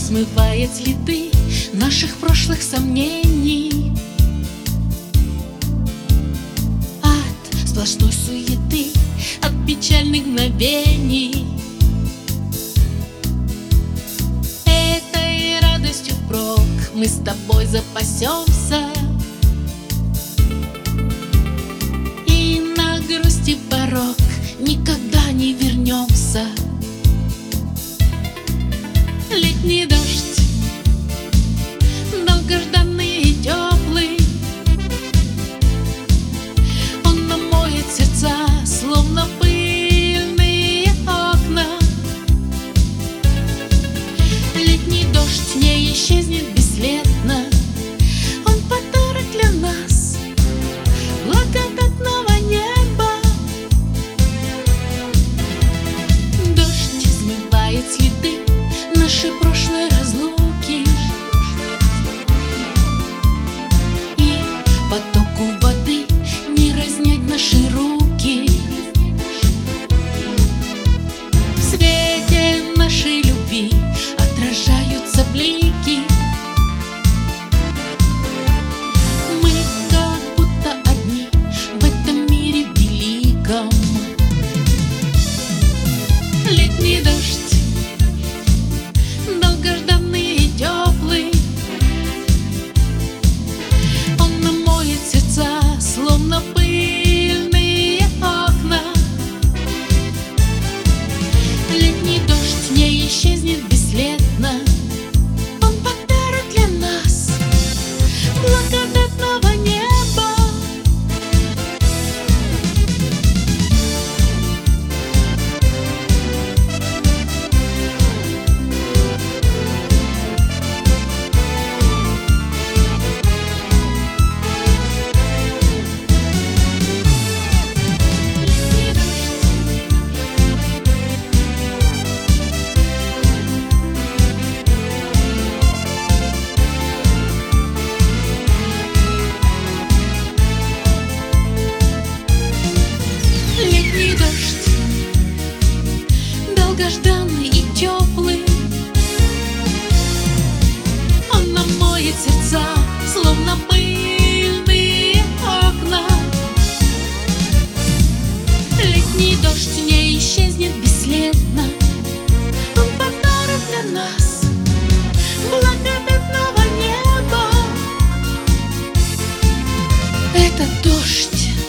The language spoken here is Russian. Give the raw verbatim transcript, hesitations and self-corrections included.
смывает следы наших прошлых сомнений. От сплошной суеты, от печальных мгновений. Этой радостью впрок мы с тобой запасемся, и на грусти порог никогда не вернемся. Летний дождь, долгожданный и теплый, он намоет сердца, словно пыльные окна. Летний дождь не исчезнет бесследно, он подарок для нас благодатного неба. Дождь смывает следы нашей прошлой разлуки, и потоку воды не разнять наши руки. В свете нашей любви отражаются блики. Мы как будто одни в этом мире великом. Летний дождь, долгожданный и теплый, он намоет сердца, словно пыльные окна. Летний дождь не исчезнет бесследно, он подарок для нас благодатного неба. Летний дождь, долгожданный и теплый, он намоет сердца, словно пыльные окна. Летний дождь не исчезнет бесследно, он подарок для нас благодатного неба. Это дождь,